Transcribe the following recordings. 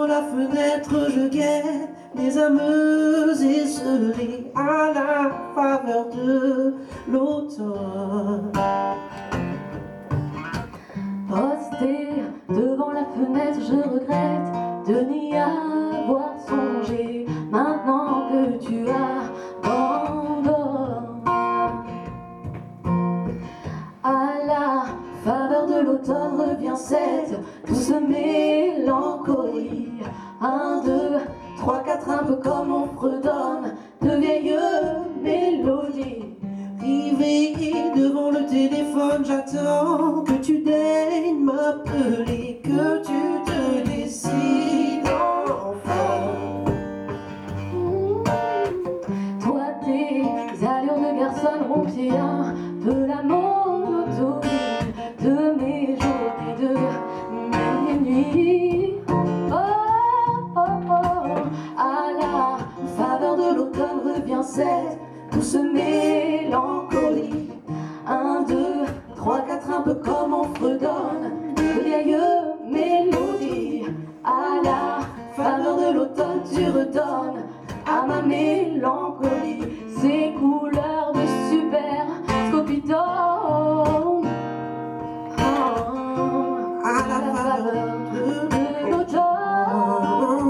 Devant la fenêtre, je guette les âmes esselées à la faveur de l'automne. Posté devant la fenêtre, je regrette de n'y avoir songé. Maintenant que tu abandonnes, à la faveur de l'automne revient cette douce mélancolie. 1, 2, 3, 4, un peu comme on fredonne de vieilles mélodies. Rivé devant le téléphone, j'attends que tu daignes m'appeler, que tu te décides enfin. Toi, tes allures de garçon rompiez un peu la monotonie de mes jours et de mes nuits. Oh, oh, oh. À la faveur de l'automne revient cette douce mélancolie. 1, 2, 3, 4, un peu comme on fredonne de vieilles mélodies. À la faveur de l'automne, tu redonnes à ma mélancolie ces couleurs de super scopitone. À la faveur de l'automne.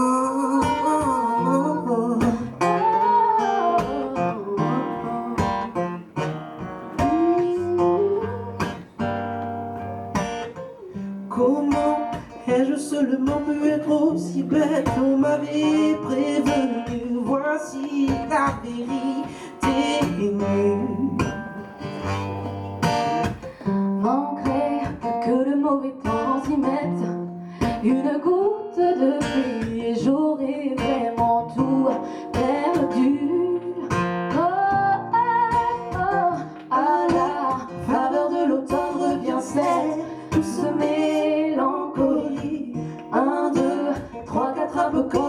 Comment ai-je seulement pu être aussi bête? On m'avait prévenu, voici la vérité nue. Manquerait que le mauvais temps y mette une goutte de pluie et j'aurais vraiment tout perdu. Oh, oh, oh. À la faveur de l'automne revient cette douce mélancolie. 1, 2, 3, 4, un peu comme